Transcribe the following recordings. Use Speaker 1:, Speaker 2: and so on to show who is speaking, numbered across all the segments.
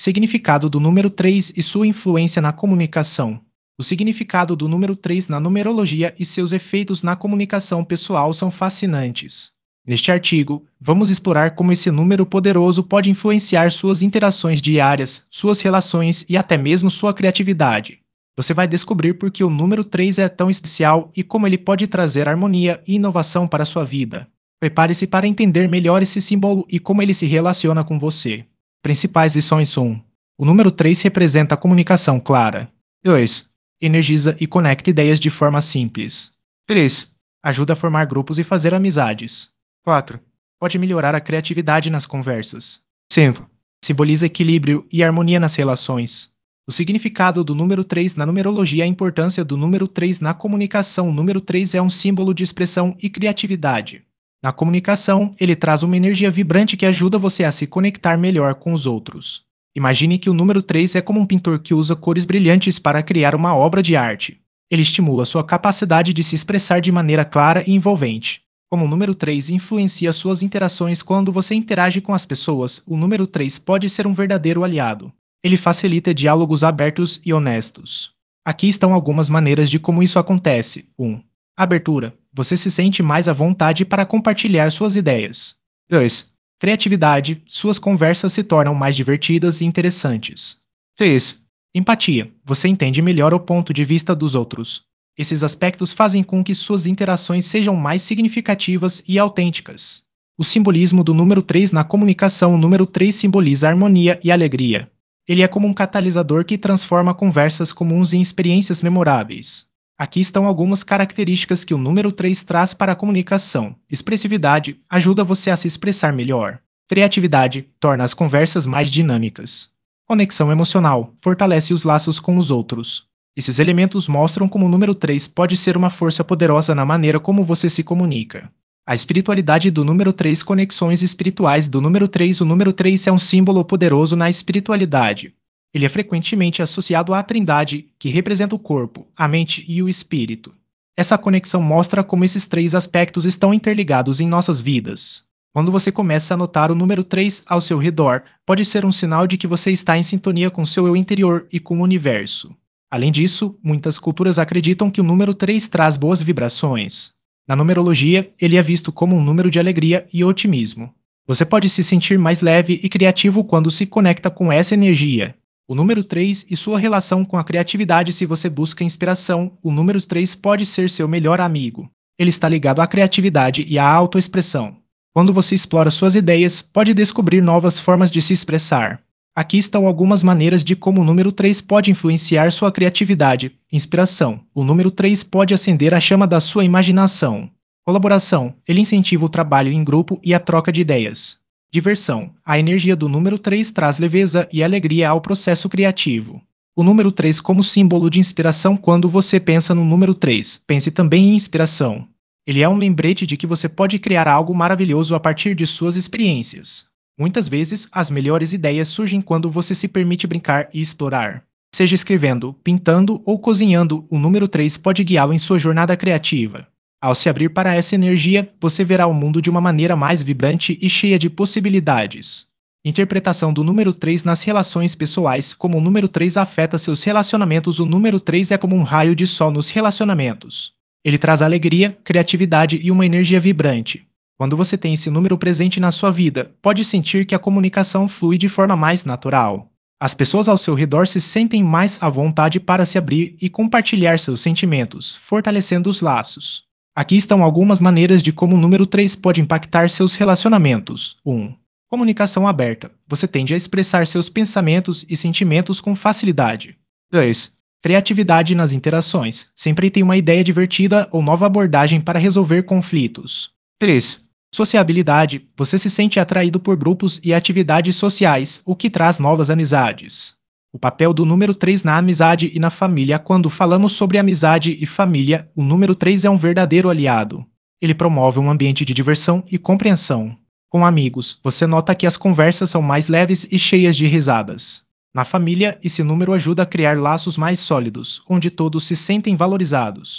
Speaker 1: Significado do número 3 e sua influência na comunicação. O significado do número 3 na numerologia e seus efeitos na comunicação pessoal são fascinantes. Neste artigo, vamos explorar como esse número poderoso pode influenciar suas interações diárias, suas relações e até mesmo sua criatividade. Você vai descobrir por que o número 3 é tão especial e como ele pode trazer harmonia e inovação para a sua vida. Prepare-se para entender melhor esse símbolo e como ele se relaciona com você. Principais lições 1. O número 3 representa a comunicação clara. 2. Energiza e conecta ideias de forma simples. 3. Ajuda a formar grupos e fazer amizades. 4. Pode melhorar a criatividade nas conversas. 5. Simboliza equilíbrio e harmonia nas relações. O significado do número 3 na numerologia e a importância do número 3 na comunicação. O número 3 é um símbolo de expressão e criatividade. Na comunicação, ele traz uma energia vibrante que ajuda você a se conectar melhor com os outros. Imagine que o número 3 é como um pintor que usa cores brilhantes para criar uma obra de arte. Ele estimula sua capacidade de se expressar de maneira clara e envolvente. Como o número 3 influencia suas interações quando você interage com as pessoas, o número 3 pode ser um verdadeiro aliado. Ele facilita diálogos abertos e honestos. Aqui estão algumas maneiras de como isso acontece. 1. Abertura. Você se sente mais à vontade para compartilhar suas ideias. 2. Criatividade. Suas conversas se tornam mais divertidas e interessantes. 3. Empatia. Você entende melhor o ponto de vista dos outros. Esses aspectos fazem com que suas interações sejam mais significativas e autênticas. O simbolismo do número 3 na comunicação. O número 3 simboliza harmonia e alegria. Ele é como um catalisador que transforma conversas comuns em experiências memoráveis. Aqui estão algumas características que o número 3 traz para a comunicação. Expressividade ajuda você a se expressar melhor. Criatividade torna as conversas mais dinâmicas. Conexão emocional fortalece os laços com os outros. Esses elementos mostram como o número 3 pode ser uma força poderosa na maneira como você se comunica. A espiritualidade do número 3. Conexões espirituais do número 3. O número 3 é um símbolo poderoso na espiritualidade. Ele é frequentemente associado à Trindade, que representa o corpo, a mente e o espírito. Essa conexão mostra como esses três aspectos estão interligados em nossas vidas. Quando você começa a notar o número 3 ao seu redor, pode ser um sinal de que você está em sintonia com seu eu interior e com o universo. Além disso, muitas culturas acreditam que o número 3 traz boas vibrações. Na numerologia, ele é visto como um número de alegria e otimismo. Você pode se sentir mais leve e criativo quando se conecta com essa energia. O número 3 e sua relação com a criatividade. Se você busca inspiração, o número 3 pode ser seu melhor amigo. Ele está ligado à criatividade e à autoexpressão. Quando você explora suas ideias, pode descobrir novas formas de se expressar. Aqui estão algumas maneiras de como o número 3 pode influenciar sua criatividade. Inspiração. O número 3 pode acender a chama da sua imaginação. Colaboração. Ele incentiva o trabalho em grupo e a troca de ideias. Diversão. A energia do número 3 traz leveza e alegria ao processo criativo. O número 3 como símbolo de inspiração. Quando você pensa no número 3, pense também em inspiração. Ele é um lembrete de que você pode criar algo maravilhoso a partir de suas experiências. Muitas vezes, as melhores ideias surgem quando você se permite brincar e explorar. Seja escrevendo, pintando ou cozinhando, o número 3 pode guiá-lo em sua jornada criativa. Ao se abrir para essa energia, você verá o mundo de uma maneira mais vibrante e cheia de possibilidades. Interpretação do número 3 nas relações pessoais. Como o número 3 afeta seus relacionamentos. O número 3 é como um raio de sol nos relacionamentos. Ele traz alegria, criatividade e uma energia vibrante. Quando você tem esse número presente na sua vida, pode sentir que a comunicação flui de forma mais natural. As pessoas ao seu redor se sentem mais à vontade para se abrir e compartilhar seus sentimentos, fortalecendo os laços. Aqui estão algumas maneiras de como o número 3 pode impactar seus relacionamentos. 1. Comunicação aberta. Você tende a expressar seus pensamentos e sentimentos com facilidade. 2. Criatividade nas interações. Sempre tem uma ideia divertida ou nova abordagem para resolver conflitos. 3. Sociabilidade. Você se sente atraído por grupos e atividades sociais, o que traz novas amizades. O papel do número 3 na amizade e na família. Quando falamos sobre amizade e família, o número 3 é um verdadeiro aliado. Ele promove um ambiente de diversão e compreensão. Com amigos, você nota que as conversas são mais leves e cheias de risadas. Na família, esse número ajuda a criar laços mais sólidos, onde todos se sentem valorizados.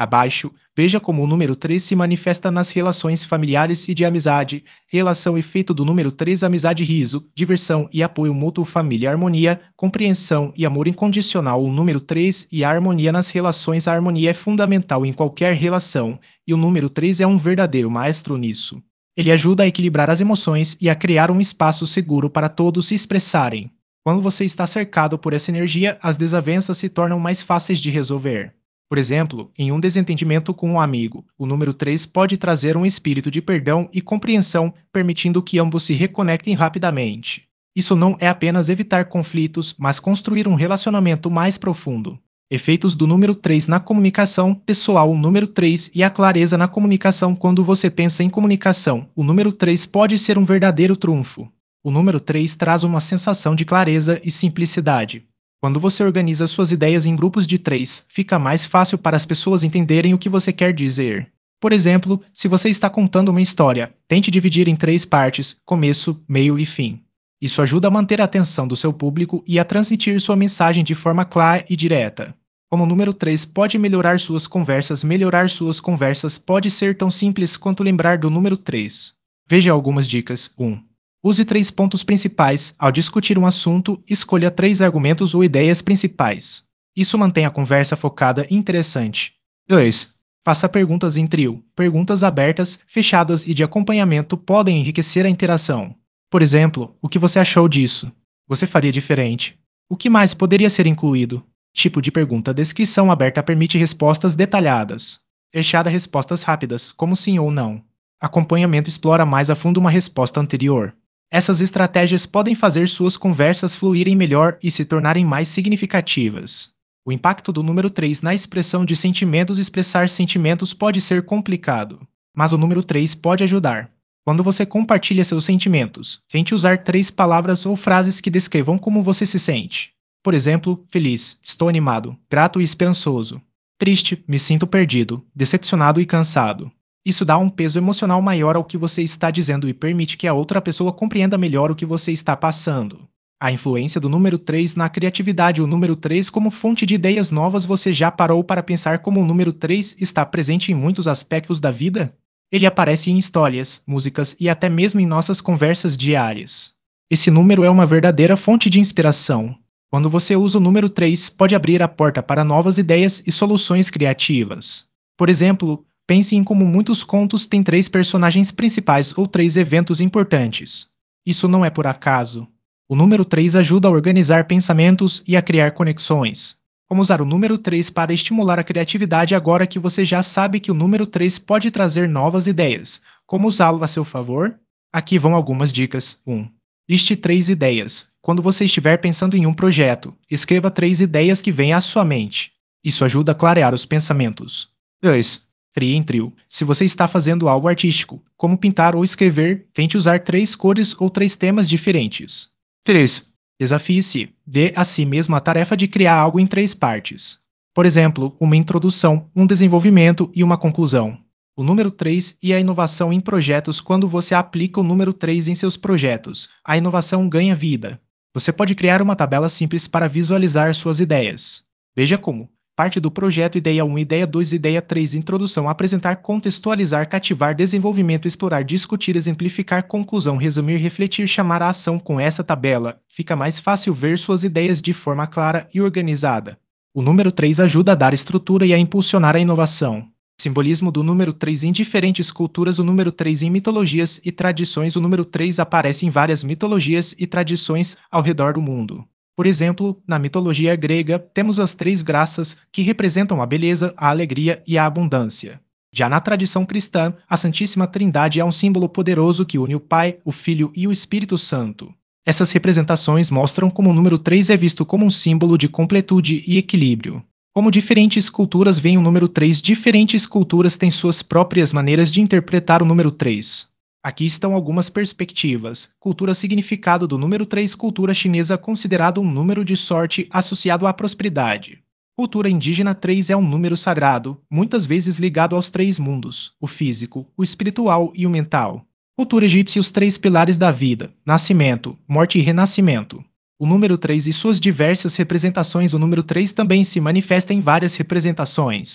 Speaker 1: Abaixo, veja como o número 3 se manifesta nas relações familiares e de amizade, relação efeito do número 3, amizade, riso, diversão e apoio mútuo, família, harmonia, compreensão e amor incondicional. O número 3 e a harmonia nas relações. A harmonia é fundamental em qualquer relação, e o número 3 é um verdadeiro maestro nisso. Ele ajuda a equilibrar as emoções e a criar um espaço seguro para todos se expressarem. Quando você está cercado por essa energia, as desavenças se tornam mais fáceis de resolver. Por exemplo, em um desentendimento com um amigo, o número 3 pode trazer um espírito de perdão e compreensão, permitindo que ambos se reconectem rapidamente. Isso não é apenas evitar conflitos, mas construir um relacionamento mais profundo. Efeitos do número 3 na comunicação pessoal. O número 3 e a clareza na comunicação. Quando você pensa em comunicação, o número 3 pode ser um verdadeiro trunfo. O número 3 traz uma sensação de clareza e simplicidade. Quando você organiza suas ideias em grupos de 3, fica mais fácil para as pessoas entenderem o que você quer dizer. Por exemplo, se você está contando uma história, tente dividir em 3 partes: começo, meio e fim. Isso ajuda a manter a atenção do seu público e a transmitir sua mensagem de forma clara e direta. Como o número 3 pode melhorar suas conversas. Melhorar suas conversas pode ser tão simples quanto lembrar do número 3. Veja algumas dicas. 1. Use 3 pontos principais. Ao discutir um assunto, escolha 3 argumentos ou ideias principais. Isso mantém a conversa focada e interessante. 2. Faça perguntas em trio. Perguntas abertas, fechadas e de acompanhamento podem enriquecer a interação. Por exemplo, o que você achou disso? Você faria diferente? O que mais poderia ser incluído? Tipo de pergunta. Descrição aberta permite respostas detalhadas. Fechada, respostas rápidas, como sim ou não. Acompanhamento explora mais a fundo uma resposta anterior. Essas estratégias podem fazer suas conversas fluírem melhor e se tornarem mais significativas. O impacto do número 3 na expressão de sentimentos. Expressar sentimentos pode ser complicado, mas o número 3 pode ajudar. Quando você compartilha seus sentimentos, tente usar 3 palavras ou frases que descrevam como você se sente. Por exemplo, feliz, estou animado, grato e esperançoso. Triste, me sinto perdido, decepcionado e cansado. Isso dá um peso emocional maior ao que você está dizendo e permite que a outra pessoa compreenda melhor o que você está passando. A influência do número 3 na criatividade. O número 3 como fonte de ideias novas. Você já parou para pensar como o número 3 está presente em muitos aspectos da vida? Ele aparece em histórias, músicas e até mesmo em nossas conversas diárias. Esse número é uma verdadeira fonte de inspiração. Quando você usa o número 3, pode abrir a porta para novas ideias e soluções criativas. Por exemplo, pense em como muitos contos têm 3 personagens principais ou 3 eventos importantes. Isso não é por acaso. O número 3 ajuda a organizar pensamentos e a criar conexões. Como usar o número 3 para estimular a criatividade agora que você já sabe que o número 3 pode trazer novas ideias? Como usá-lo a seu favor? Aqui vão algumas dicas. 1. Liste 3 ideias. Quando você estiver pensando em um projeto, escreva 3 ideias que vêm à sua mente. Isso ajuda a clarear os pensamentos. 2. Crie em trio. Se você está fazendo algo artístico, como pintar ou escrever, tente usar 3 cores ou 3 temas diferentes. 3. Desafie-se. Dê a si mesmo a tarefa de criar algo em 3 partes. Por exemplo, uma introdução, um desenvolvimento e uma conclusão. O número 3 e a inovação em projetos. Quando você aplica o número 3 em seus projetos, a inovação ganha vida. Você pode criar uma tabela simples para visualizar suas ideias. Veja como. Parte do projeto: ideia 1, ideia 2, ideia 3, introdução, apresentar, contextualizar, cativar, desenvolvimento, explorar, discutir, exemplificar, conclusão, resumir, refletir, chamar a ação. Com essa tabela, fica mais fácil ver suas ideias de forma clara e organizada. O número 3 ajuda a dar estrutura e a impulsionar a inovação. Simbolismo do número 3 em diferentes culturas. O número 3 em mitologias e tradições. O número 3 aparece em várias mitologias e tradições ao redor do mundo. Por exemplo, na mitologia grega, temos as 3 graças, que representam a beleza, a alegria e a abundância. Já na tradição cristã, a Santíssima Trindade é um símbolo poderoso que une o Pai, o Filho e o Espírito Santo. Essas representações mostram como o número 3 é visto como um símbolo de completude e equilíbrio. Como diferentes culturas veem o número 3, diferentes culturas têm suas próprias maneiras de interpretar o número 3. Aqui estão algumas perspectivas. Cultura: significado do número 3. Cultura chinesa, considerado um número de sorte associado à prosperidade. Cultura indígena: 3 é um número sagrado, muitas vezes ligado aos 3 mundos: o físico, o espiritual e o mental. Cultura egípcia: os 3 pilares da vida: nascimento, morte e renascimento. O número 3 e suas diversas representações. O número 3 também se manifesta em várias representações.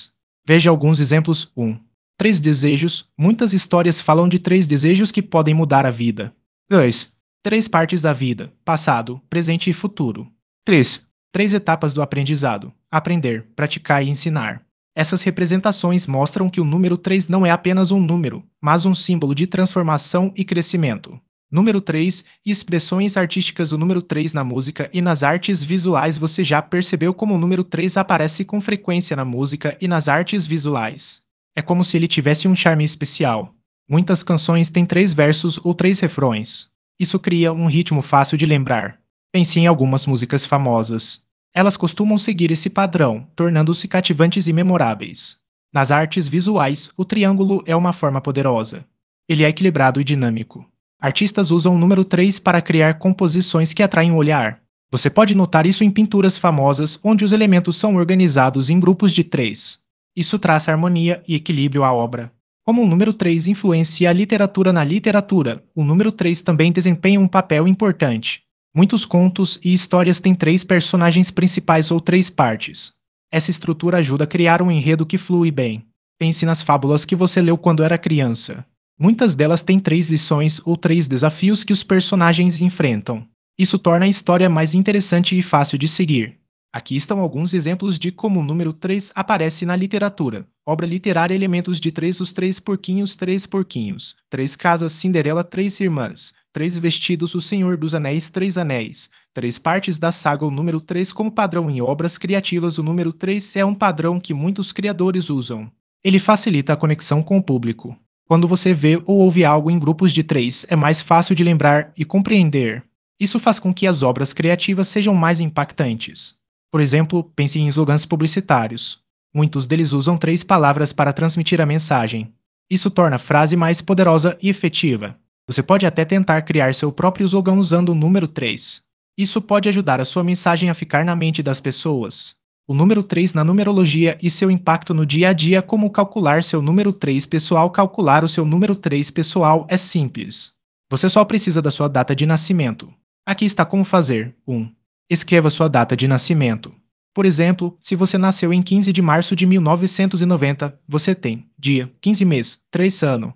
Speaker 1: Veja alguns exemplos. 1. 3 desejos. Muitas histórias falam de 3 desejos que podem mudar a vida. 2. 3 partes da vida: passado, presente e futuro. 3. 3 etapas do aprendizado: aprender, praticar e ensinar. Essas representações mostram que o número 3 não é apenas um número, mas um símbolo de transformação e crescimento. Número 3 e expressões artísticas. O número 3 na música e nas artes visuais. Você já percebeu como o número 3 aparece com frequência na música e nas artes visuais? É como se ele tivesse um charme especial. Muitas canções têm 3 versos ou 3 refrões. Isso cria um ritmo fácil de lembrar. Pense em algumas músicas famosas. Elas costumam seguir esse padrão, tornando-se cativantes e memoráveis. Nas artes visuais, o triângulo é uma forma poderosa. Ele é equilibrado e dinâmico. Artistas usam o número 3 para criar composições que atraem o olhar. Você pode notar isso em pinturas famosas, onde os elementos são organizados em grupos de 3. Isso traz harmonia e equilíbrio à obra. Como o número 3 influencia a literatura na literatura, o número 3 também desempenha um papel importante. Muitos contos e histórias têm 3 personagens principais ou 3 partes. Essa estrutura ajuda a criar um enredo que flui bem. Pense nas fábulas que você leu quando era criança. Muitas delas têm 3 lições ou 3 desafios que os personagens enfrentam. Isso torna a história mais interessante e fácil de seguir. Aqui estão alguns exemplos de como o número 3 aparece na literatura. Obra literária: Elementos de 3, Os 3 porquinhos, 3 casas, Cinderela, 3 irmãs, 3 vestidos, O Senhor dos Anéis, 3 anéis, 3 partes da saga. O número 3 como padrão em obras criativas. O número 3 é um padrão que muitos criadores usam. Ele facilita a conexão com o público. Quando você vê ou ouve algo em grupos de 3, é mais fácil de lembrar e compreender. Isso faz com que as obras criativas sejam mais impactantes. Por exemplo, pense em slogans publicitários. Muitos deles usam 3 palavras para transmitir a mensagem. Isso torna a frase mais poderosa e efetiva. Você pode até tentar criar seu próprio slogan usando o número 3. Isso pode ajudar a sua mensagem a ficar na mente das pessoas. O número 3 na numerologia e seu impacto no dia a dia. Como calcular seu número 3 pessoal? Calcular o seu número 3 pessoal é simples. Você só precisa da sua data de nascimento. Aqui está como fazer. 1. Escreva sua data de nascimento. Por exemplo, se você nasceu em 15 de março de 1990, você tem dia, 15 mês, 3 ano,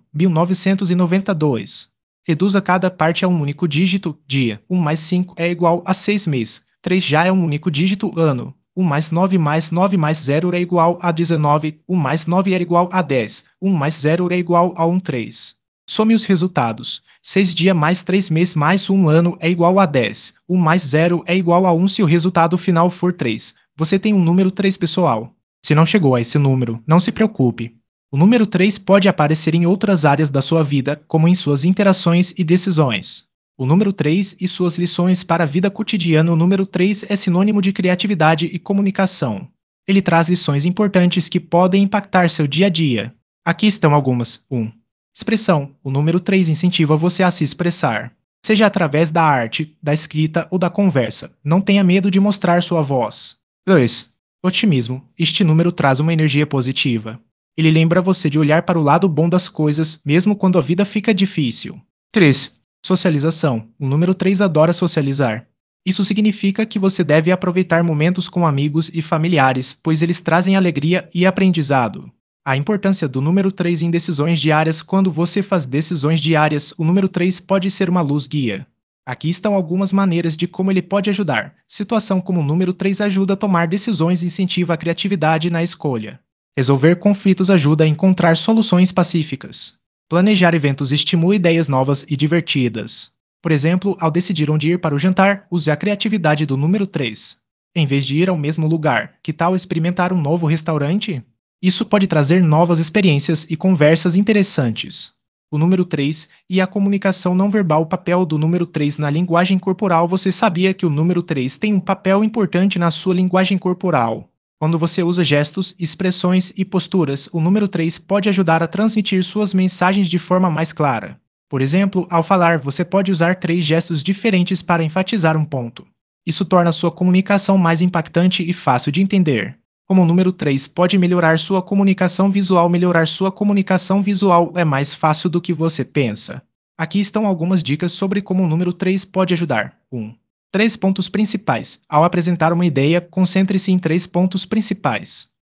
Speaker 1: 1992. Reduza cada parte a um único dígito. Dia, 1 mais 5 é igual a 6 mês. 3 já é um único dígito. Ano, 1 mais 9 mais 0 é igual a 19. 1 mais 9 é igual a 10. 1 mais 0 é igual a 3. Some os resultados. 6 dia mais 3 mês mais 1 ano é igual a 10. 1 mais 0 é igual a 1. Se o resultado final for 3, você tem um número 3 pessoal. Se não chegou a esse número, não se preocupe. O número 3 pode aparecer em outras áreas da sua vida, como em suas interações e decisões. O número 3 e suas lições para a vida cotidiana. O número 3 é sinônimo de criatividade e comunicação. Ele traz lições importantes que podem impactar seu dia a dia. Aqui estão algumas. 1. Expressão. O número 3 incentiva você a se expressar. Seja através da arte, da escrita ou da conversa. Não tenha medo de mostrar sua voz. 2. Otimismo. Este número traz uma energia positiva. Ele lembra você de olhar para o lado bom das coisas, mesmo quando a vida fica difícil. 3. Socialização. O número 3 adora socializar. Isso significa que você deve aproveitar momentos com amigos e familiares, pois eles trazem alegria e aprendizado. A importância do número 3 em decisões diárias. Quando você faz decisões diárias, o número 3 pode ser uma luz guia. Aqui estão algumas maneiras de como ele pode ajudar. Situação como o número 3 ajuda a tomar decisões e incentiva a criatividade na escolha. Resolver conflitos ajuda a encontrar soluções pacíficas. Planejar eventos estimula ideias novas e divertidas. Por exemplo, ao decidir onde ir para o jantar, use a criatividade do número 3. Em vez de ir ao mesmo lugar, que tal experimentar um novo restaurante? Isso pode trazer novas experiências e conversas interessantes. O número 3 e a comunicação não verbal. O papel do número 3 na linguagem corporal. Você sabia que o número 3 tem um papel importante na sua linguagem corporal? Quando você usa gestos, expressões e posturas, o número 3 pode ajudar a transmitir suas mensagens de forma mais clara. Por exemplo, ao falar, você pode usar 3 gestos diferentes para enfatizar um ponto. Isso torna sua comunicação mais impactante e fácil de entender. Como o número 3 pode melhorar sua comunicação visual. Melhorar sua comunicação visual é mais fácil do que você pensa. Aqui estão algumas dicas sobre como o número 3 pode ajudar. 1. 3 pontos principais. Ao apresentar uma ideia, concentre-se em 3 pontos principais.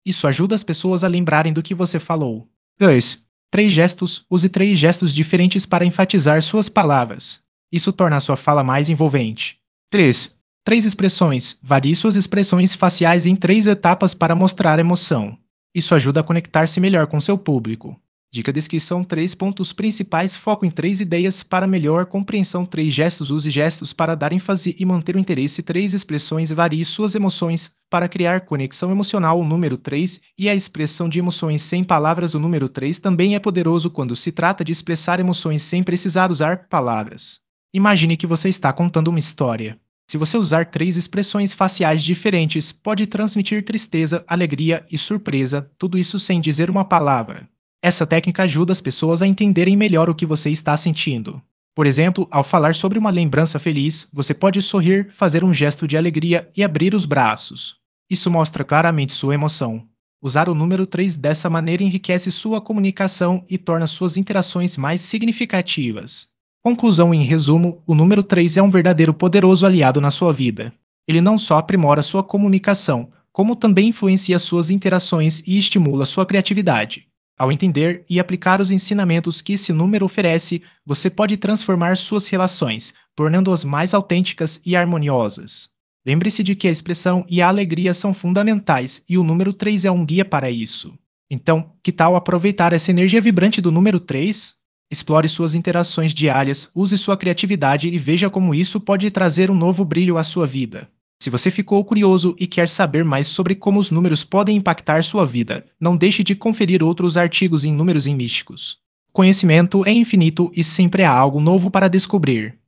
Speaker 1: Isso ajuda as pessoas a lembrarem do que você falou. 2. Três gestos. Use três gestos diferentes para enfatizar suas palavras. Isso torna a sua fala mais envolvente. 3. Três expressões. Varie suas expressões faciais em três etapas para mostrar emoção. Isso ajuda a conectar-se melhor com seu público. Dica descrição: três pontos principais. Foco em três ideias para melhor compreensão. Três gestos. Use gestos para dar ênfase e manter o interesse. Três expressões. Varie suas emoções para criar conexão emocional. O número 3 e a expressão de emoções sem palavras. O número 3 também é poderoso quando se trata de expressar emoções sem precisar usar palavras. Imagine que você está contando uma história. Se você usar três expressões faciais diferentes, pode transmitir tristeza, alegria e surpresa, tudo isso sem dizer uma palavra. Essa técnica ajuda as pessoas a entenderem melhor o que você está sentindo. Por exemplo, ao falar sobre uma lembrança feliz, você pode sorrir, fazer um gesto de alegria e abrir os braços. Isso mostra claramente sua emoção. Usar o número 3 dessa maneira enriquece sua comunicação e torna suas interações mais significativas. Conclusão: em resumo, o número 3 é um verdadeiro poderoso aliado na sua vida. Ele não só aprimora sua comunicação, como também influencia suas interações e estimula sua criatividade. Ao entender e aplicar os ensinamentos que esse número oferece, você pode transformar suas relações, tornando-as mais autênticas e harmoniosas. Lembre-se de que a expressão e a alegria são fundamentais e o número 3 é um guia para isso. Então, que tal aproveitar essa energia vibrante do número 3? Explore suas interações diárias, use sua criatividade e veja como isso pode trazer um novo brilho à sua vida. Se você ficou curioso e quer saber mais sobre como os números podem impactar sua vida, não deixe de conferir outros artigos em Números e Místicos. Conhecimento é infinito e sempre há algo novo para descobrir.